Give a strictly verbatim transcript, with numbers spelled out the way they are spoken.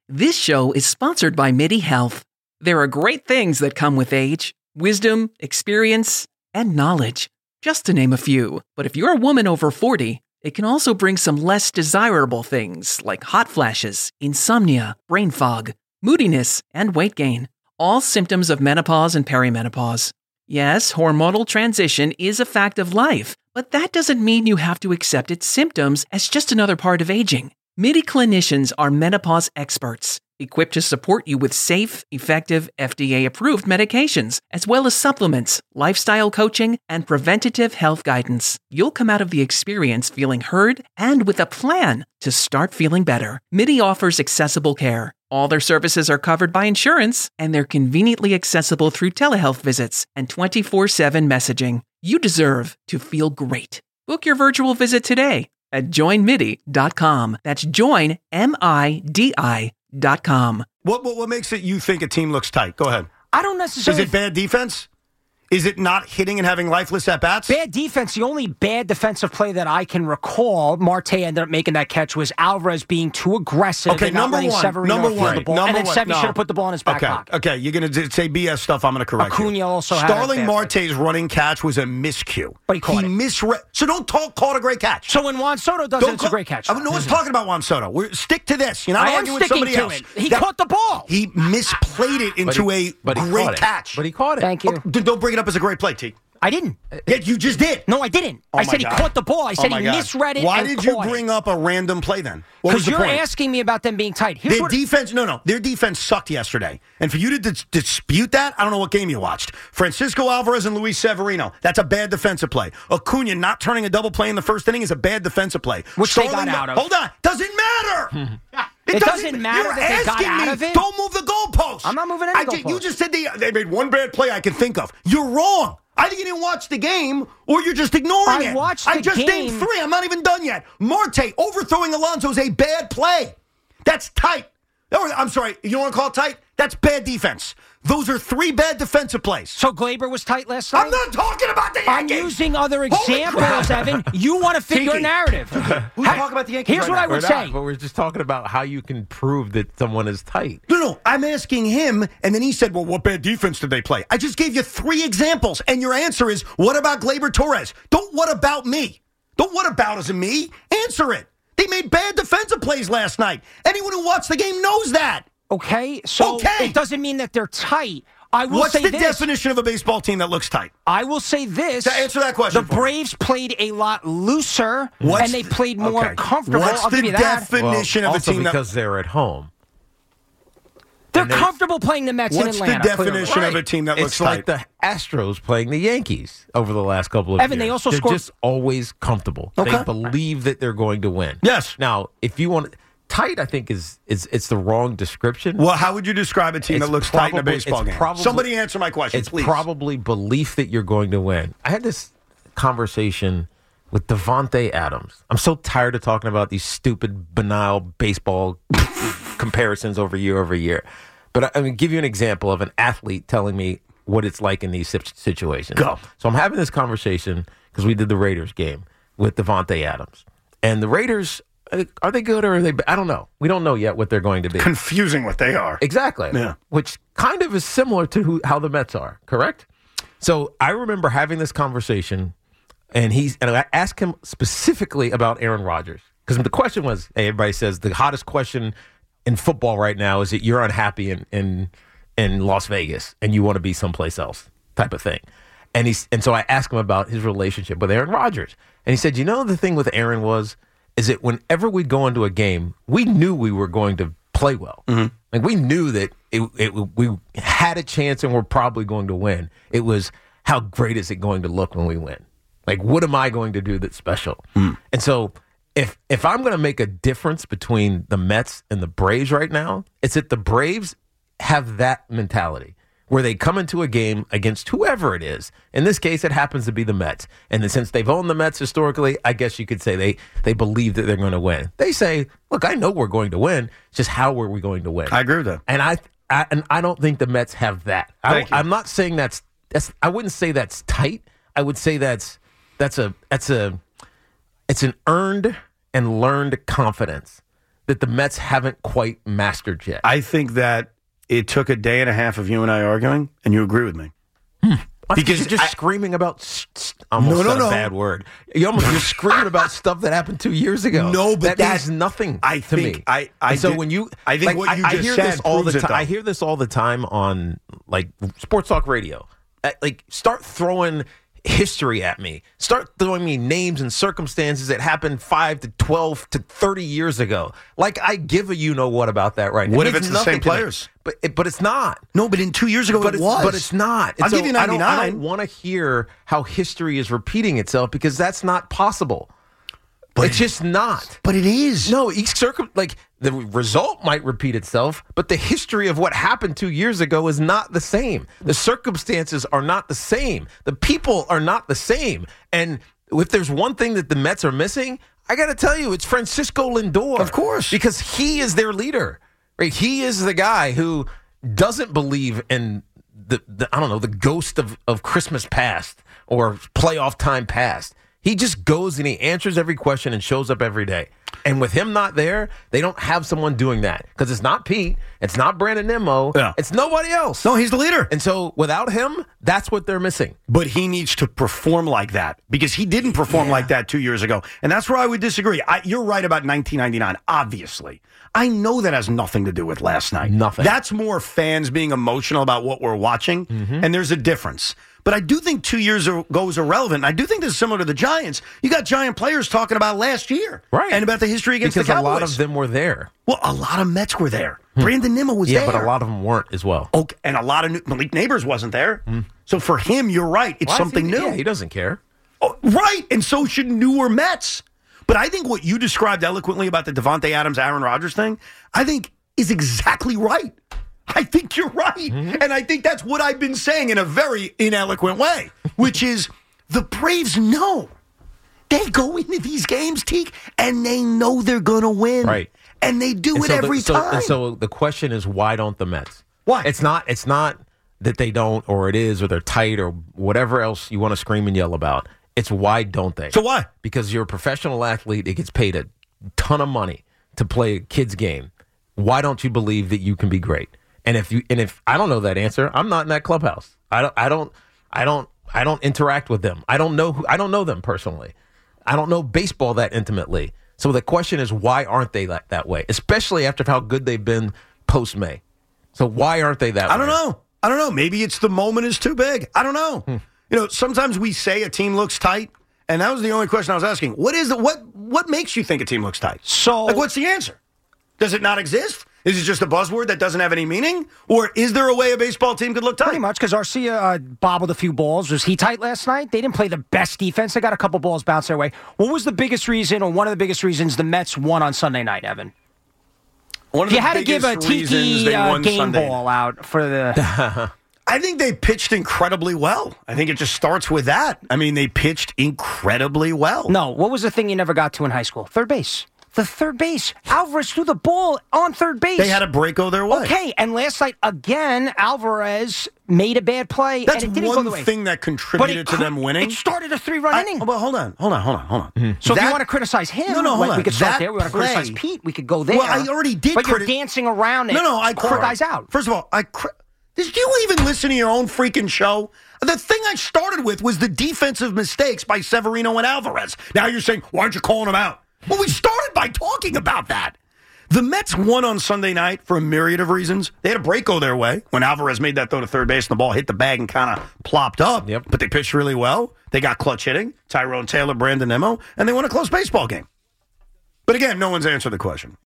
This show is sponsored by MIDI Health. There are great things that come with age, wisdom, experience, and knowledge, just to name a few. But if you're a woman over forty, it can also bring some less desirable things like hot flashes, insomnia, brain fog, moodiness, and weight gain. All symptoms of menopause and perimenopause. Yes, hormonal transition is a fact of life, but that doesn't mean you have to accept its symptoms as just another part of aging. MIDI clinicians are menopause experts, equipped to support you with safe, effective, F D A-approved medications, as well as supplements, lifestyle coaching, and preventative health guidance. You'll come out of the experience feeling heard and with a plan to start feeling better. MIDI offers accessible care. All their services are covered by insurance, and they're conveniently accessible through telehealth visits and twenty-four seven messaging. You deserve to feel great. Book your virtual visit today at join midi dot com. That's join, M I D I dot com. What, what what makes it you think a team looks tight? Go ahead. I don't necessarily... Is it bad defense? Is it not hitting and having lifeless at-bats? Bad defense. The only bad defensive play that I can recall, Marte ended up making that catch, was Alvarez being too aggressive okay, and not number letting one, Severino number throw one, the ball. number and then one, Sevy no. should have put the ball in his back okay, pocket. Okay, you're going to say B S stuff. I'm going to correct Acuna you. also had Starling a bad Marte's running catch was a miscue. But he caught he it. misread. So don't talk, call it a great catch. So when Juan Soto does don't it, it's call, a great catch. I mean, no one's talking about Juan Soto. We're, stick to this. You're not I am arguing with sticking somebody to else. it. He That, caught the ball. He misplayed it into but he, a but he great caught it. catch. But he caught it. Thank you. Oh, don't bring it up as a great play, T. I didn't. Yeah, you just did. No, I didn't. Oh I said he God. caught the ball. I said oh he God. misread it. Why and did you caught bring it. up a random play then? What was Because the you're point? asking me about them being tight. Here's Their what, defense, no, no, their defense sucked yesterday. And for you to dis- dispute that, I don't know what game you watched. Francisco Alvarez and Luis Severino, that's a bad defensive play. Acuna not turning a double play in the first inning is a bad defensive play. Which they Starling, got out of. Hold on, doesn't matter. It doesn't matter you're that they got asking out me, of it? Don't move the goalposts. I'm not moving any I ju- goalposts. You just said they, they made one bad play I can think of. You're wrong. Either you didn't watch the game or you're just ignoring I it. watched I the just game. named three. I'm not even done yet. Marte overthrowing Alonso is a bad play. That's tight. Or, I'm sorry, you don't want to call it tight? That's bad defense. Those are three bad defensive plays. So Glaber was tight last night? I'm not talking about the I'm Yankees. using other Holy examples, crap. Evan. You want to fit your Tiki. narrative. Who's talking about the Yankees Here's right what now? I would We're say. not, but we're just talking about how you can prove that someone is tight. No, no, I'm asking him, and then he said, well, what bad defense did they play? I just gave you three examples, and your answer is, what about Gleyber Torres? Don't what about me. Don't what about as a me. Answer it. They made bad defensive plays last night. Anyone who watched the game knows that. Okay, so Okay. it doesn't mean that they're tight. I will What's say the this. definition of a baseball team that looks tight? I will say this. To answer that question The for me. Braves played a lot looser, What's and they the- played more okay. comfortable. What's I'll the give you that. definition well, of a also team that... because they're at home. They're and they- comfortable playing the Mets What's in the Atlanta. definition clearly. of a team that looks it's tight? like the Astros playing the Yankees over the last couple of Evan, years. they also they're scored- just always comfortable. Okay. They believe that they're going to win. Yes. Now, if you want tight, I think is is it's the wrong description. Well, how would you describe a team It's that looks tight in a probably- baseball it's game? probably- Somebody answer my question, it's please. probably belief that you're going to win. I had this conversation with Devontae Adams. I'm so tired of talking about these stupid, banal baseball comparisons over year over year. But I, I'm going to give you an example of an athlete telling me what it's like in these sit- situations. Go. So I'm having this conversation because we did the Raiders game with Devontae Adams. And the Raiders, uh, are they good or are they bad? I don't know. We don't know yet what they're going to be. Confusing what they are. Exactly. Yeah. Which kind of is similar to who, how the Mets are, correct? So I remember having this conversation, and he's and I asked him specifically about Aaron Rodgers. Because the question was, hey, everybody says the hottest question in football right now is that you're unhappy in, in in Las Vegas and you want to be someplace else type of thing. And he's and so I asked him about his relationship with Aaron Rodgers. And he said, you know, the thing with Aaron was, is that whenever we'd go into a game, we knew we were going to play well. Mm-hmm. Like we knew that it, it, we had a chance and we're probably going to win. It was, how great is it going to look when we win? Like, what am I going to do that's special? Mm. And so if if I'm going to make a difference between the Mets and the Braves right now, it's that the Braves have that mentality where they come into a game against whoever it is. In this case, it happens to be the Mets. And then since they've owned the Mets historically, I guess you could say they, they believe that they're going to win. They say, look, I know we're going to win. It's just how are we going to win? I agree with that. And I, I and I don't think the Mets have that. I, Thank you. I'm not saying that's that's. I wouldn't say that's tight. I would say that's that's a that's a it's an earned and learned confidence that the Mets haven't quite mastered yet? I think that it took a day and a half of you and I arguing, and you agree with me. Hmm. Because you're just I, screaming about st- almost no, no, said a no. bad word. You almost you're screaming about stuff that happened two years ago. No, but that that- means nothing I to think me. I- I And so did- when you, I think like, what you I, I just hear said this all the proves it, time. I though. hear this all the time on like sports talk radio. Uh, Like, start throwing history at me. Start throwing me names and circumstances that happened five to twelve to thirty years ago. Like, I give a you know what about that right now. What It if means it's the nothing same to me. players? But it, but it's not. No, but in two years ago But it it's, was. but it's not. And I'll so give you I don't, I ninety-nine. don't want to hear how history is repeating itself because that's not possible. But it's just not. But it is. No, each circum like the result might repeat itself, but the history of what happened two years ago is not the same. The circumstances are not the same. The people are not the same. And if there's one thing that the Mets are missing, I got to tell you, it's Francisco Lindor. Of course. Because he is their leader. Right? He is the guy who doesn't believe in the, the I don't know, the ghost of, of Christmas past or playoff time past. He just goes and he answers every question and shows up every day. And with him not there, they don't have someone doing that. Because it's not Pete. It's not Brandon Nimmo. Yeah. It's nobody else. No, he's the leader. And so without him, that's what they're missing. But he needs to perform like that because he didn't perform Yeah. like that two years ago. And that's where I would disagree. I, you're right about nineteen ninety-nine, obviously. I know that has nothing to do with last night. Nothing. That's more fans being emotional about what we're watching, Mm-hmm. and there's a difference. But I do think two years ago is irrelevant. I do think this is similar to the Giants. You got Giant players talking about last year. Right. And about the history against Because the a Cowboys. lot of them were there. Well, a lot of Mets were there. Brandon Nimmo was Yeah, there. but a lot of them weren't as well. Okay, and a lot of new, Malik Neighbors wasn't there. So for him, you're right. It's Why is something he- new. Yeah, he doesn't care. Oh, right, and so should newer Mets. But I think what you described eloquently about the Devontae Adams, Aaron Rodgers thing, I think is exactly right. I think you're right. Mm-hmm. And I think that's what I've been saying in a very ineloquent way, which is the Braves know. They go into these games, Teak, and they know they're going to win. Right. And they do And it so the- every so, time. And so the question is, why don't the Mets? Why? It's not. It's not that they don't, or it is, or they're tight, or whatever else you want to scream and yell about. It's why don't they? So why? Because you're a professional athlete. It gets paid a ton of money to play a kid's game. Why don't you believe that you can be great? And if you and if I don't know that answer, I'm not in that clubhouse. I don't. I don't. I don't. I don't interact with them. I don't know who. I don't know them personally. I don't know baseball that intimately. So the question is, why aren't they that, that way? Especially after how good they've been post May. So why aren't they that way? I don't know. I don't know. Maybe it's the moment is too big. I don't know. Hmm. You know, sometimes we say a team looks tight, and that was the only question I was asking. What is the what? What makes you think a team looks tight? So- like, what's the answer? Does it not exist? Is it just a buzzword that doesn't have any meaning, or is there a way a baseball team could look tight? Pretty much, because Arcia uh, bobbled a few balls. Was he tight last night? They didn't play the best defense. They got a couple balls bounced their way. What was the biggest reason, or one of the biggest reasons, the Mets won on Sunday night, Evan? One of If you the had to give a biggest reasons tiki they uh, won game Sunday. ball out for the... I think they pitched incredibly well. I think it just starts with that. I mean, they pitched incredibly well. No, what was the thing you never got to in high school? Third base. The third base. Alvarez threw the ball on third base. They had a break go their way. Okay, and last night, again, Alvarez made a bad play, That's and it didn't one go the way. thing that But contributed it to cr- them winning. It started a three-run I, inning. oh, but hold on, hold on, hold on, hold on. So if That- you want to criticize him, No, no, hold like, on. we could start That there. We want to play- criticize Pete. We could go there. Well, I already did But criti- you're dancing around it. No, no, I call cri- guys out. First of all, I cri- did you even listen to your own freaking show? The thing I started with was the defensive mistakes by Severino and Alvarez. Now you're saying, why aren't you calling them out? Well, we started by talking about that. The Mets won on Sunday night for a myriad of reasons. They had a break go their way when Alvarez made that throw to third base and the ball hit the bag and kind of plopped up. Yep. But they pitched really well. They got clutch hitting, Tyrone Taylor, Brandon Nimmo, and they won a close baseball game. But again, no one's answered the question.